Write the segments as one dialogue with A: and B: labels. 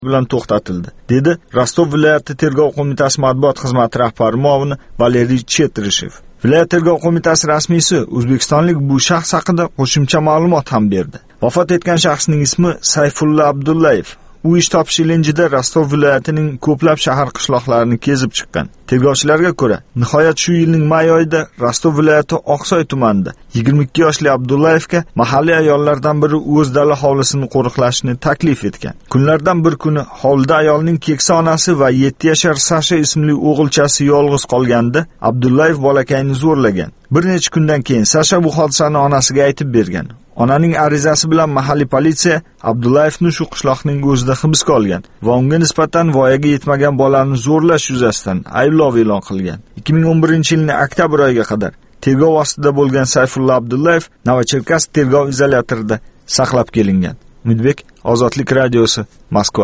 A: bilan to'xtatildi, dedi Rostov viloyati tergov qo'mitasi matbuot xizmati rahbari muavini Valeriy Chetrishev. Viloyat tergov qo'mitasi rasmiysi O'zbekistonlik bu shaxs haqida qo'shimcha ma'lumot ham berdi. Vafot etgan shaxsning ismi Sayfulla Abdullayev. U ish topish ilinjida Rostov viloyatining ko'plab shahar qishloqlarini kezib chiqqan. Tergovchilarga ko'ra, nihoyat shu yilning may oyida Rostov viloyati Oqsoy tumanida 22 yoshli Abdullayevga mahalliy ayollardan biri o'z dala hovlisini qo'riqlashni taklif etgan. Kunlardan bir kuni hovlida ayolning keksa onasi va 7 yashar Sasha ismli o'g'ilchasi yolg'iz qolganda Abdullayev bolakayni zo'rlagan. Bir necha kundan keyin Sasha bu hodisani onasiga aytib bergan. Onaning arizasi bilan mahalliy politsiya Abdullayevni shu qishloqning o'zida hibsga olgan va unga nisbatan voyaga yetmagan bolani zo'rlash yuzasidan ayblov e'lon qilgan. 2011-yilning oktyabr oyiga qadar tergov ostida bo'lgan Sayfulla Abdullayev Novocherkassk tergov izolyatorida saqlab kelingan. Umidbek, Ozodlik radiosi, Moskva.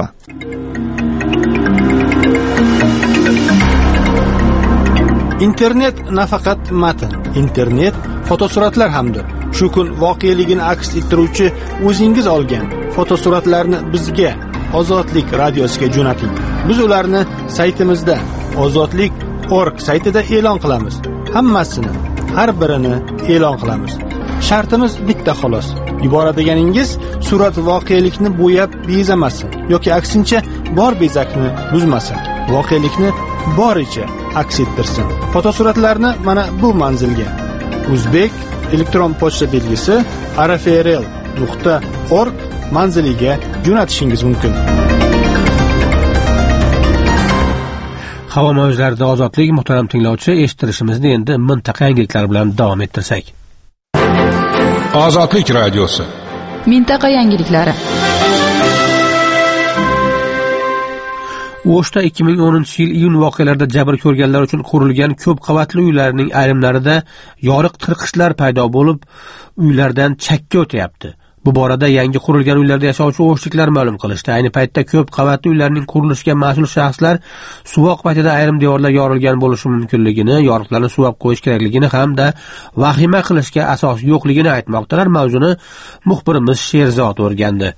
B: Internet nafaqat matn, internet fotosuratlar hamdir. Shu kun voqeligini aks ettiruvchi o'zingiz olgan fotosuratlarni bizga Ozodlik radiosiga jo'nating. Biz ularni saytimizda ozodlik.org saytida e'lon qilamiz. Hammasini, har birini e'lon qilamiz. Shartimiz bitta xolos. Yuboradiganingiz surat voqelikni bo'yab bezamasin yoki aksincha bor bezakni buzmasin. Voqelikni boricha aks ettirsin. Fotosuratlarni mana bu manzilga O'zbek elektron pochta belgisi rfrl.org manziliga jo'natishingiz mumkin.
C: Havo mavjlarida ozodlik, muhtaram tinglovchi, eshittirishimizni endi mintaqa yangiliklari bilan davom ettirsak.
D: Ozodlik radiosi.
E: Mintaqa yangiliklari.
C: O'shda 2010-yil iyun voqealarida jabr ko'rganlar uchun qurilgan ko'p qavatli uylarning ayrimlarida yoriq tirqishlar paydo bo'lib, uylardan chakka o'tyapti. Bu borada yangi qurilgan uylarda yashovchi o'shliklar ma'lum qilishdi. Ayni paytda ko'p qavatli uylarning qurilishiga mas'ul shaxslar suvoq paytida ayrim devorlar yorilgan bo'lishi mumkinligini, yoriqlarni suvab qo'yish kerakligini hamda vahima qilishga asos yo'qligini aytmoqdalar. Mavzuni muxbirimiz Sherzod o'rgandi.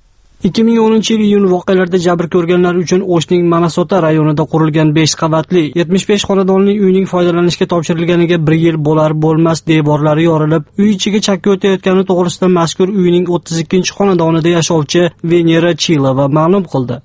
F: 2010-yil iyun voqealarida jabr ko'rganlar uchun O'shning Manasota rayonida qurilgan 5 qavatli 75 xonadonli uyning foydalanishga topshirilganiga 1 yil bo'lar-bo'lmas devorlari yorilib, uy ichiga chakka o'tayotgani to'g'risida mazkur uyning 32-xonadonida yashovchi Venera Chilova ma'lum qildi.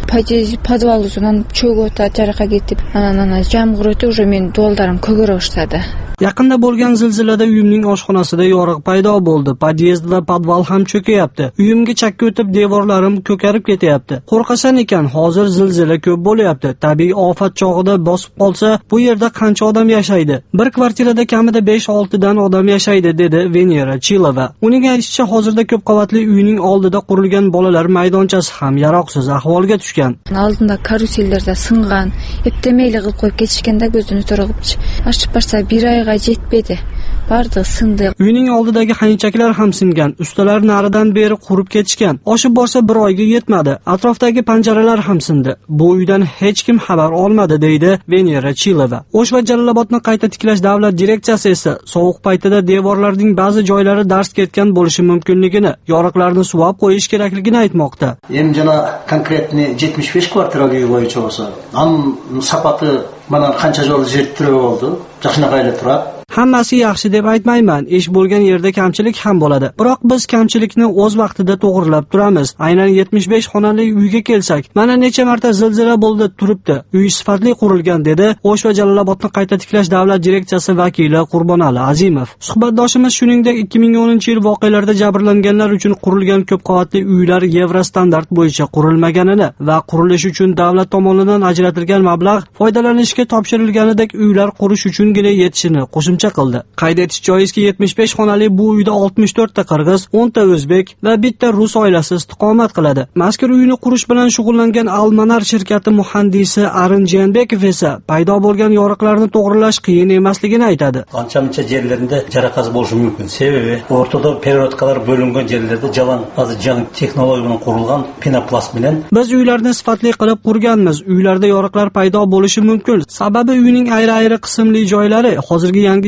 G: Подвал uzundan cho'g' o'tib, jaraqa ketib, jamg'urati уже men do'ldarim ko'gara boshladi.
F: Yaqinda bo'lgan zilzilada uyimning oshxonasida yoriq paydo bo'ldi. Podyezd va podval ham cho'kayapti. Uyimga chakka o'tib, devorlarim ko'karib ketyapti. Qo'rqasan ekan, hozir zilzila ko'p bo'lyapti. Tabiiy ofat chog'ida bosib qolsa, bu yerda qancha odam yashaydi? Bir kvartirada kamida 5-6 dan odam yashaydi, dedi Venera Chilova. Uning aytishicha, hozirda ko'p qavatli uyning oldida qurilgan bolalar maydonchasi ham yaroqsiz ahvolga tushgan.
G: Oldinda karusellarda singan, eptemayli qilib qo'yib ketishganda ko'zini to'rg'ib, ochib qarsa 1 oyga yetmedi. Bardi sindi.
F: Uyning oldidagi xayinchaklar ham singan. Ustalar naridan beri qurib ketishgan. Oshib borsa 1 oyga yetmadi. Atrofdagi panjaralar ham sindi. Bu uydan hech kim xabar olmadi, deydi Venera Chilova. O'sh va Jalolobodni qayta tiklash davlat direksiyasi esa sovuq paytida devorlarning ba'zi joylari darz ketgan bo'lishi mumkinligini, yoriqlarni suvab qo'yish kerakligini aytmoqda.
H: Endi jana konkretni 75 kvartirali uy bo'yicha bo'lsa, ham sapati mana qancha joy jettirib oldi. Yaxshinaqa turadi.
F: Hammasi yaxshi deb aytmayman. Ish bo'lgan yerda kamchilik ham bo'ladi. Biroq biz kamchilikni o'z vaqtida to'g'rilab turamiz. Aynan 75 xonali uyga kelsak, mana necha marta zilzila bo'ldi turibdi. Uy sifatli qurilgan, dedi O'sh va Jalolobodni qayta tiklash davlat direksiyasi vakili Qurbonali Azimov. Suhbatdoshimiz shuningdek 2010-yil voqealarida jabrlanganlar uchun qurilgan ko'p qavatli uylar Yevrostandart bo'yicha qurilmaganini va qurilish uchun davlat tomonidan ajratilgan mablag' foydalanishga topshirilganidek uylar qurish uchungina yetishini qo'shimcha qildi. Qayd etish joizki, 75 xonali bu uyda 64 ta qirg'iz, 10 ta o'zbek va bitta rus oilasi istiqomat qiladi. Mazkur uyni qurish bilan shug'ullangan Almanar shirkati muhandisi Arin Jenbekov esa paydo bo'lgan yoriqlarni to'g'rilash qiyin emasligini aytadi.
H: Qancha yerlarida jaraqaz bo'lishi mumkin. Sababi o'rtada periodkalar bo'lingan yerlarda jalan texnologiya bilan qurilgan penoplast bilan
F: biz uylarni sifatli qilib qurganmiz. Uylarda yoriqlar paydo bo'lishi mumkin. Sababi uyning ayri-ayri qismli joylari hozirgi yangi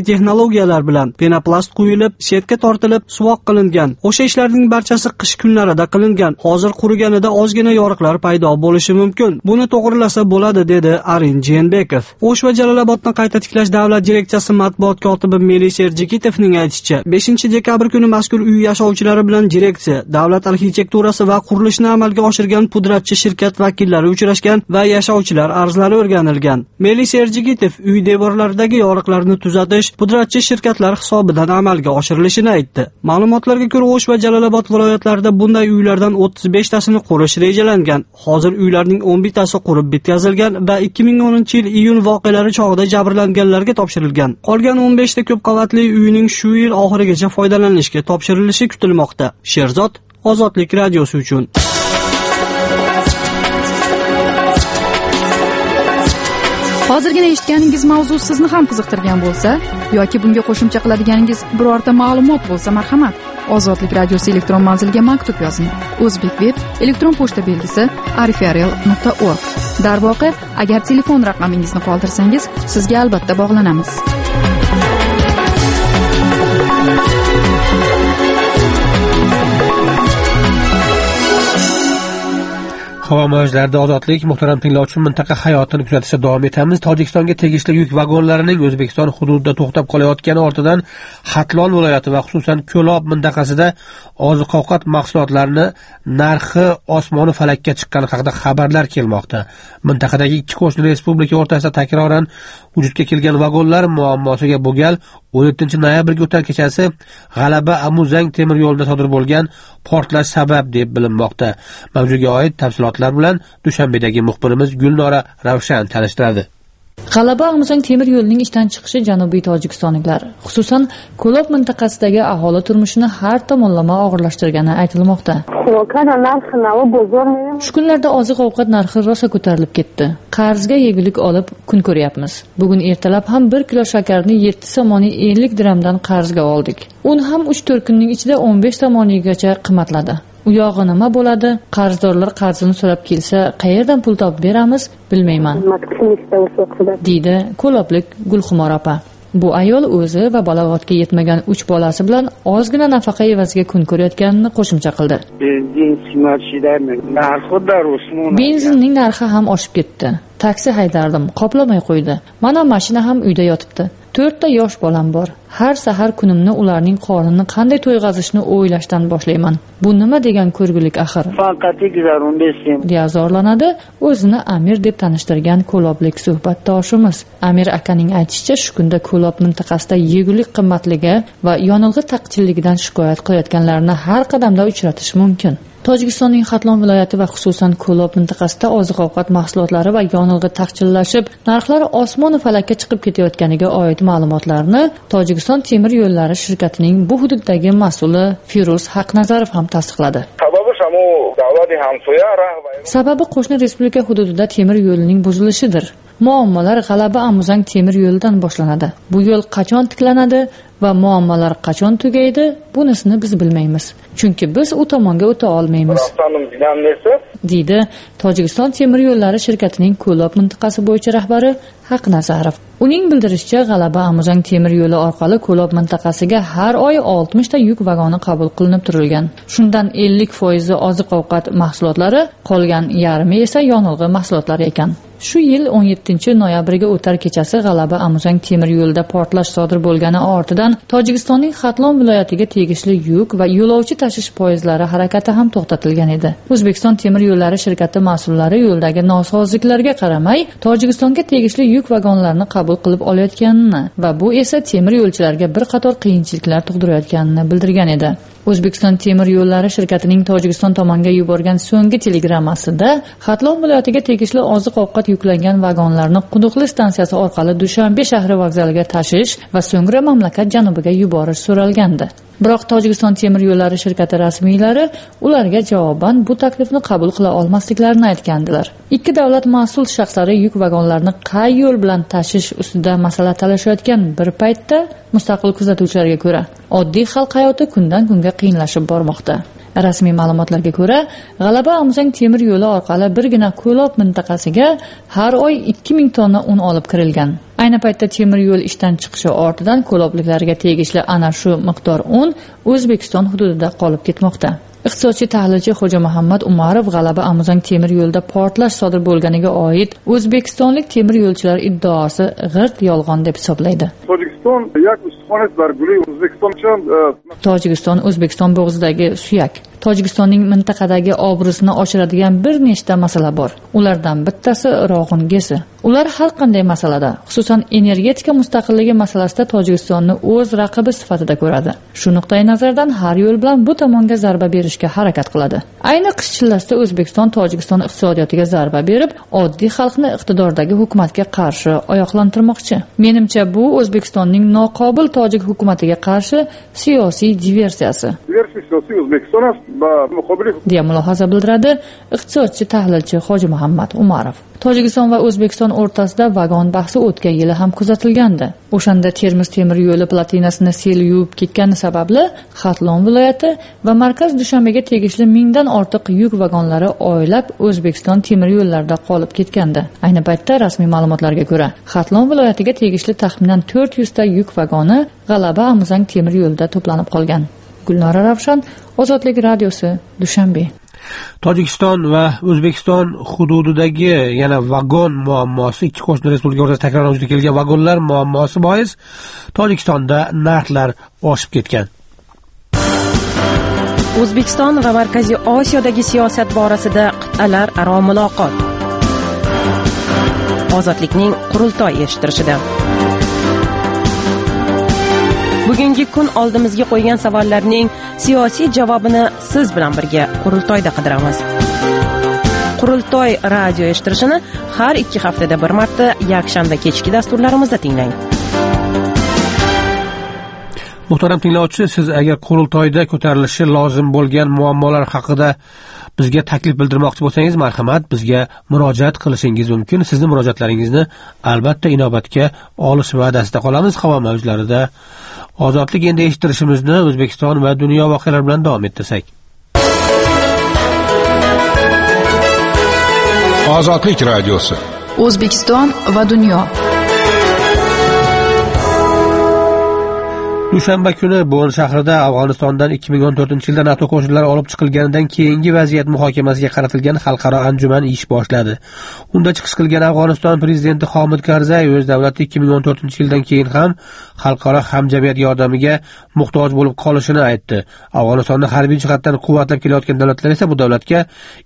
F: texnologiyalar bilan penoplast quyilib, shetga tortilib, suvoq qilingan. O'sha ishlarning barchasi qish kunlarida qilingan. Hozir quriganida ozgina yoriqlar paydo bo'lishi mumkin. Buni to'g'rilasa bo'ladi, dedi Arin Jeenbekov. O'sh va Jalolobodni qayta tiklash davlat direksiyasi matbuot kotibi Melis Erjikitovning aytishicha, 5-dekabr kuni mazkur uy yashovchilari bilan direksiya, davlat arxitekturasi va qurilishni amalga oshirgan pudratchi shirkat vakillari uchrashgan va yashovchilar arzlari o'rganilgan. Melis Erjikitov uy devorlaridagi yoriqlarni tuzatish pudratchi shirkatlar hisobidan amalga oshirilishini aytdi. Ma'lumotlarga ko'ra, O'sh va Jalolobod viloyatlarida bunday uylardan 35 tasini qurish rejalangan. Hozir uylarning 11 tasi qurib bitkazilgan va 2010-yil iyun voqealari chog'ida jabrlanganlarga topshirilgan. Qolgan 15 ta ko'p qavatli uyning shu yil oxirigacha foydalanishga topshirilishi kutilmoqda. Sherzod, Ozodlik radiosi uchun.
E: Hozirgina eshitganingiz mavzu sizni ham qiziqtirgan bo'lsa yoki bunga qo'shimcha qiladiganingiz birorta ma'lumot bo'lsa, marhamat, Ozodlik radiosi elektron manziliga maktub yozing. O'zbekveb elektron pochta belgisi arifarial.org. Darvoqe, agar telefon raqamingizni qoldirsangiz, sizga albatta bog'lanamiz.
C: Havo mavjlarida ozodlik, muhtaram tinglovchi, mintaqa hayotini kuzatishda davom etamiz. Tojikistonga tegishli yuk vagonlarining O'zbekiston hududida to'xtab qolayotgani ortidan Xatlon viloyati va xususan Ko'lob mintaqasida oziq-ovqat mahsulotlarining narxi osmoni falakka chiqqani haqida xabarlar kelmoqda. Mintaqadagi ikki qo'shni respublika o'rtasida takroran vujudga kelgan vagonlar muammosiga bu gal 17-noyabrga o'tgan kechasi G'alaba Amuzang temir yo'lida sodir bo'lgan portlash sabab deb bilinmoqda. Mavzuga oid tafsilotlar bilan Dushanbedagi muxbirimiz Gulnora Ravshan tanishtiradi.
D: G'alaba Amuzang temir yo'lining ishdan chiqishi janubiy tojikistonliklar, xususan Ko'lob mintaqasidagi aholi turmushini har tomonlama og'irlashtirgani aytilmoqda. Shu kunlarda oziq-ovqat narxi rosa ko'tarilib ketdi. Qarzga yegulik olib kun ko'ryapmiz. Bugun ertalab ham 1 kilo shakarni 7 somoniy 50 dirhamdan qarzga oldik. Un ham 3-4 kunning ichida 15 somoniygacha qimmatladi. U yog'i nima bo'ladi? Qarzdorlar qarzini so'rab kelsa, qayerdan pul topib beramiz, bilmayman, deydi Ko'loblik Gulxumor opa. Bu ayol o'zi va balog'atga yetmagan 3 bolasi bilan ozgina nafaqa evaziga kun ko'rayotganini qo'shimcha qildi. Benzinning narxi ham oshib ketdi. Taksi haydardim, qoplamay qo'ydi. Mana mashina ham uyda yotibdi. 4 ta yosh bolam bor. Har sahar kunimni ularning qornini qanday to'yg'azishni o'ylashdan boshlayman. Bu nima degan ko'rgulik axir? deya zorlanadi o'zini Amir deb tanishtirgan Ko'loblik suhbatdoshimiz. Amir akaning aytishicha, shu kunda Ko'lob mintaqasida yegulik qimmatligi va yonilg'i taqchilligidan shikoyat qilayotganlarni har qadamda uchratish mumkin. Tojikistonning Xatlon viloyati va xususan Ko'lob mintaqasida oziq-ovqat mahsulotlari va yonilg'i taqchillashib, narxlari osmon falakka chiqib ketayotganiga oid ma'lumotlarni Tojikiston temir yo'llari shirkatining bu hududdagi mas'uli Firuz Haqnazarov ham tasdiqladi. Sababi qo'shni respublika hududida temir yo'lining buzilishidir. Muammolar G'alaba Amuzang temir yo'lidan boshlanadi. Bu yo'l qachon tiklanadi va muammolar qachon tugaydi, bunisini biz bilmaymiz. Chunki biz u tomonga o'ta olmaymiz, deydi Tojikiston temir yo'llari shirkatining Ko'lob mintaqasi bo'yicha rahbari Haqnazarov. Uning bildirishicha, G'alaba Amuzang temir yo'li orqali Ko'lob mintaqasiga har oy 60 ta yuk vagoni qabul qilinib turilgan. Shundan 50% oziq-ovqat mahsulotlari, qolgan yarmi esa yonilg'i mahsulotlari ekan. Shu yil 17-noyabrga o'tar kechasi G'alaba Amuzang temir yo'lida portlash sodir bo'lgani ortidan Tojikistonning Xatlon viloyatiga tegishli yuk va yo'lovchi tashish poyezdlari harakati ham to'xtatilgan edi. O'zbekiston temir yo'llari shirkati mas'ullari yo'ldagi nosozliklarga qaramay, Tojikistonga tegishli yuk vagonlarini qabul qilib olayotganini va bu esa temir yo'lchilarga bir qator qiyinchiliklar tug'dirayotganini bildirgan edi. O'zbekiston temir yo'llari shirkatining Tojikiston tomonga yuborgan so'nggi telegrammasida Xatlon viloyatiga tegishli oziq-ovqat yuklangan vagonlarni Quduqli stansiyasi orqali Dushanbe shahri vokzaliga tashish va so'ngra mamlakat janubiga yuborish so'ralgandi. Biroq Tojikiston temir yo'llari shirkati rasmiylari ularga javoban bu taklifni qabul qila olmasliklarini aytgandilar. Ikki davlat mas'ul shaxslari yuk vagonlarini qay yo'l bilan tashish ustida masala talashayotgan bir paytda mustaqil kuzatuvchilarga ko'ra, oddiy xalq hayoti kundan kunga qiyinlashib bormoqda. Rasmiy ma'lumotlarga ko'ra, G'alaba Amuzang temir yo'li orqali birgina Ko'lob mintaqasiga har oy 2000 tonna un olib kirilgan. Ayni paytda temir yo'l ishdan chiqishi ortidan ko'lobliklarga tegishli ana shu miqdor un O'zbekiston hududida qolib ketmoqda. Iqtisodchi tahlilchi Xo'ja Muhammad Umarov G'alaba Amuzang temir yo'lida portlash sodir bo'lganiga oid o'zbekistonlik temir yo'lchilar iddaosi g'irt yolg'on deb hisoblaydi. Tojikiston O'zbekiston bo'g'zidagi suyak. Tojikistonning mintaqadagi obro'sini oshiradigan bir nechta masala bor. Ulardan bittasi Rog'un gesi. Ular har qanday masalada, xususan energetika mustaqilligi masalasida Tojikistonni o'z raqibi sifatida ko'radi. Shu nuqtai nazardan har yo'l bilan bu tomonga zarba berishga harakat qiladi. Ayni qish chillasida O'zbekiston Tojikiston iqtisodiyotiga zarba berib, oddiy xalqni iqtidordagi hukumatga qarshi oyoqlantirmoqchi. Menimcha bu O'zbekistonning noqobil tojik hukumatiga qarshi siyosiy diversiyasi. deya mulohaza bildiradi iqtisodchi tahlilchi Xo'ja Muhammad Umarov. Tojikiston va O'zbekiston o'rtasida vagon bahsi o'tgan yili ham kuzatilgandi. O'shanda Termiz temir yo'li platinasini sel yuvib ketgani sababli Xatlon viloyati va markaz Dushanbega tegishli 1000 dan ortiq yuk vagonlari oylab O'zbekiston temir yo'llarida qolib ketgandi. Ayni paytda rasmiy ma'lumotlarga ko'ra, Xatlon viloyatiga tegishli taxminan 400 ta yuk vagoni G'alaba Amuzang temir yo'lida to'planib qolgan. Gulnora Ravshan, Ozodlik radiosi, Dushanbe.
C: Tojikiston va O'zbekiston hududidagi yana vagon muammosi, ikki qo'shni respublika o'rtasida takroran vujudga kelgan vagonlar muammosi bois Tojikistonda narxlar oshib ketgan.
I: O'zbekiston va Markaziy Osiyodagi siyosat borasida qit'alar aro muloqot. Ozodlikning qurultoy eshittirishida. Bugungi kun oldimizga qo'ygan savollarning siyosiy javobini siz bilan birga qurultoyda qidiramiz. Qurultoy radio eshittirishini har 2 haftada bir marta yakshanba kechki dasturlarimizda tinglang.
C: Muhtaram tinglovchi, siz agar qurultoyda ko'tarilishi lozim bo'lgan muammolar haqida bizga taklif bildirmoqchi bo'lsangiz, marhamat, bizga murojaat qilishingiz mumkin. Sizning murojaatlaringizni albatta inobatga olish va'dasida qolamiz. Havo mavjlarida ozodlik endi eshittirishimizni O'zbekiston va dunyo voqealari bilan davom ettirsak.
J: Ozodlik radiosi.
E: O'zbekiston va dunyo.
C: Dushanba kuni Bon shahrida Afg'onistondan 2014-yilda NATO qo'shinlari olib chiqilganidan keyingi vaziyat muhokamasiga qaratilgan xalqaro anjuman ish boshladi. Unda chiqish qilgan Afg'oniston prezidenti Hamid Karzai o'z davlati 2014-yildan keyin ham xalqaro hamjamiyat yordamiga muhtoj bo'lib qolishini aytdi. Afg'onistonni harbiy jihatdan quvvatlab kelayotgan davlatlar esa bu davlatga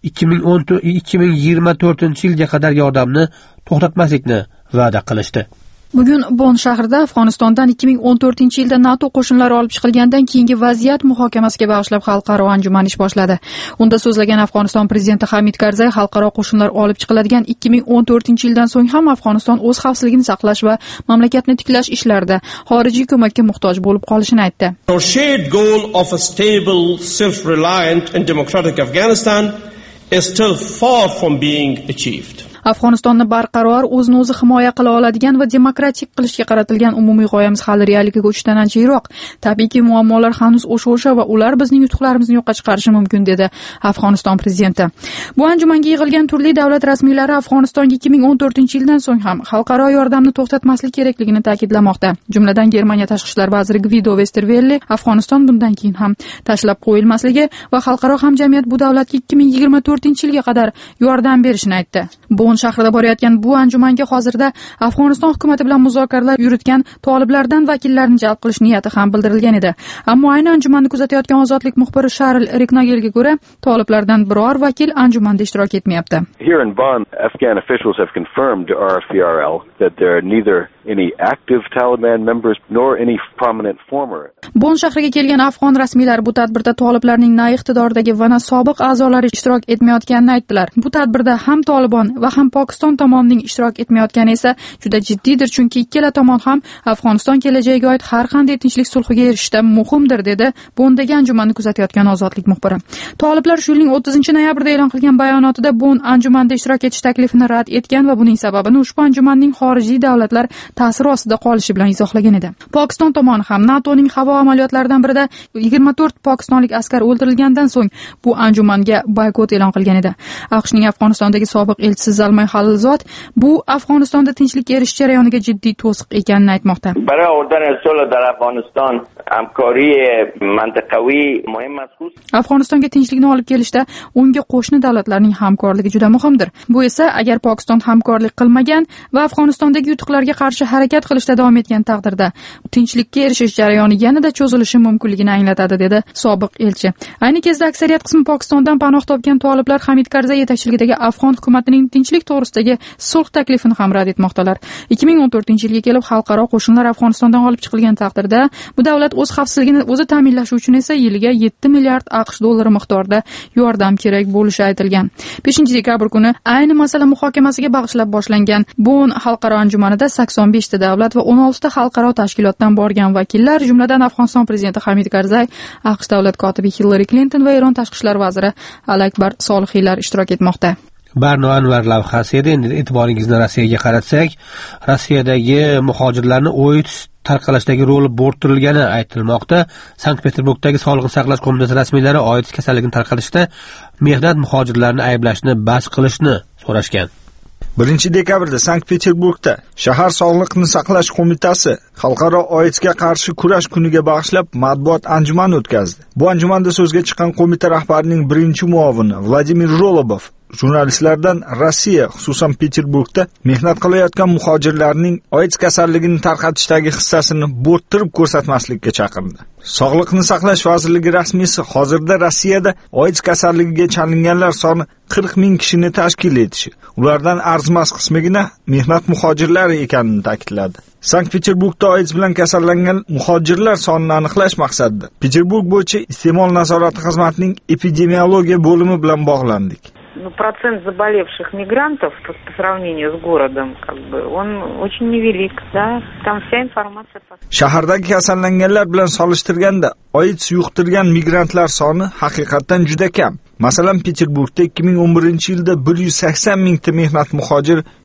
C: 2024-yilga qadar yordamni to'xtatmaslikni va'da qilishdi.
E: Bugun Bon shahrida Afg'onistondan 2014-yilda NATO qo'shinlari olib chiqilgandan keyingi vaziyat muhokamasiga bag'ishlab xalqaro anjuman ish boshladi. Unda so'zlagan Afg'oniston prezidenti Hamid Karzai xalqaro qo'shinlar olib chiqiladigan 2014-yildan so'ng ham Afg'oniston o'z xavfsizligini saqlash va mamlakatni tiklash ishlarida xorijiy ko'makka muhtoj bo'lib qolishini aytdi.
K: Our shared goal of a stable, self-reliant and democratic Afghanistan is still far from being achieved.
E: Afg'onistonni barqaror o'zini o'zi himoya qila oladigan va demokratik qilishga qaratilgan umumiy g'oyamiz hali reallikka o'tishdan ancha yiroq. Tabiiyki, muammolar hanuz o'sha va ular bizning yutuqlarimizni yo'qqa chiqarishi mumkin, dedi Afg'oniston prezidenti. Bu anjumanga yig'ilgan turli davlat rasmiylari Afg'onistonga 2014-yildan so'ng ham xalqaro yordamni to'xtatmaslik kerakligini ta'kidlamoqda. Jumladan Germaniya tashqi ishlar vaziri Gvido Westerwelle Afg'oniston bundan keyin ham tashlab qo'yilmasligi va xalqaro hamjamiyat bu davlatga 2024-yilga qadar yordam berishini aytdi. Bon shahrida borayotgan bu anjumanga hozirda Afg'oniston hukumati bilan muzokaralar yuritgan toliblardan vakillarni jalb qilish niyati ham bildirilgan edi. Ammo ayni anjumanni kuzatayotgan ozodlik muxbiri Sharl Riknagelga ko'ra, toliblardan biror vakil anjumanda ishtirok etmayapti.
L: Here in Bonn, Afghan officials have confirmed to RFPRL that there are neither any active Taliban members nor any prominent former.
E: Bon shahriga kelgan afg'on rasmiylari bu tadbirda toliblarning na iqtidordagi va na sobiq a'zolari ishtirok etmayotganini aytdilar. Bu tadbirda ham Taliban va ham Pokiston tomonining ishtirok etmayotgani esa juda jiddiydir, chunki ikkala tomon ham Afg'oniston kelajagiga oid har qanday tinchlik sulhiga erishishda muhimdir, dedi Bondagi anjumanni kuzatayotgan ozodlik muxbiri. Toliblar shu yilning 30-noyabrda e'lon qilgan bayonotida Bond anjumanda ishtirok etish taklifini rad etgan va buning sababini ushbu anjumanning xorijiy davlatlar ta'siri ostida qolishi bilan izohlagan edi. Pokiston tomoni ham NATOning havo amaliyotlaridan birida 24 pokistonlik askar o'ldirilgandan so'ng bu anjumanga boykot e'lon qilgan edi. AQShning Afg'onistondagi sobiq elchisi Zalmay Xalilzod bu Afg'onistonda tinchlikka erishish jarayoniga jiddiy to'siq ekanini aytmoqda.
M: برای آوردن صلح در افغانستان همکاری منطقوی مهم است.
E: Afg'onistonga tinchlikni olib kelishda unga qo'shni davlatlarning hamkorligi juda muhimdir. Bu esa agar Pokiston hamkorlik qilmagan va Afg'onistondagi yutuqlarga qarshi harakat qilishda davom etgan taqdirda tinchlikka erishish jarayoni yanada cho'zilishi mumkinligini anglatadi, dedi sobiq elchi. Ayni kezda aksariyat qismi Pokistondan panoh topgan toliblar Hamid Karzai yetakchiligidagi afg'on hukumatining tinchlik to'g'risidagi sulh taklifini ham rad etmoqdalar. 2014-yilga kelib xalqaro qo'shinlar Afg'onistondan olib chiqilgan taqdirda bu davlat o'z xavfsizligini o'zi ta'minlashi uchun esa yiliga 7 milliard AQSh dollari miqdorida yordam kerak bo'lishi aytilgan. 5-dekabr kuni ayni masala muhokamasiga bag'ishlab boshlangan Bon xalqaro anjumanida 85 ta davlat va 16 ta xalqaro tashkilotdan borgan vakillar, jumladan Afg'oniston prezidenti Hamid Karzai, AQSh davlat kotibi Hillary Clinton va Eron tashqi ishlar vaziri Alakbar Solihiylar ishtirok etmoqda.
C: Barno Anvar lavhasi edi. Endi e'tiboringizni Rossiyaga qaratsak, Rossiyadagi muhojirlarni OITS tarqalishdagi roli bo'rttirilgani aytilmoqda. Sankt-Peterburgdagi Sog'liqni saqlash qo'mitasi rasmiylari OITS kasalligini tarqalishda mehnat muhojirlarini ayblashni bas qilishni so'rashgan.
A: 1-dekabrda Sankt-Peterburgda shahar Sog'liqni saqlash qo'mitasi xalqaro OITSga qarshi kurash kuniga bag'ishlab matbuot anjumani o'tkazdi. Bu anjumanda so'zga chiqqan qo'mita rahbarining birinchi muavini Vladimir Rolobov jurnalistlardan Rossiya, xususan Peterburgda mehnat qilayotgan muhojirlarning AIDS kasalligini tarqatishdagi hissasini bo'rttirib ko'rsatmaslikka chaqirdi. Sog'liqni saqlash vazirligi rasmiysi hozirda Rossiyada AIDS kasalligiga chalinganlar soni 40 ming kishini tashkil etishi, ulardan arzimas qismigina mehnat muhojirlari ekanini ta'kidladi. Sankt-Peterburgda AIDS bilan kasallangan muhojirlar sonini aniqlash maqsadida Peterburg bo'yicha iste'mol nazorati xizmatining epidemiologiya bo'limi bilan bog'landik.
N: Процент заболевших мигрантов по сравнению с городом, он очень невелик, да? Там вся информация.
A: Shahardagi kasallanganlar bilan solishtirganda AIDS yuqtirgan migrantlar soni haqiqatan juda kam. Masalan, Peterburgda 2011-yilda 180 mingta mehnat muhojir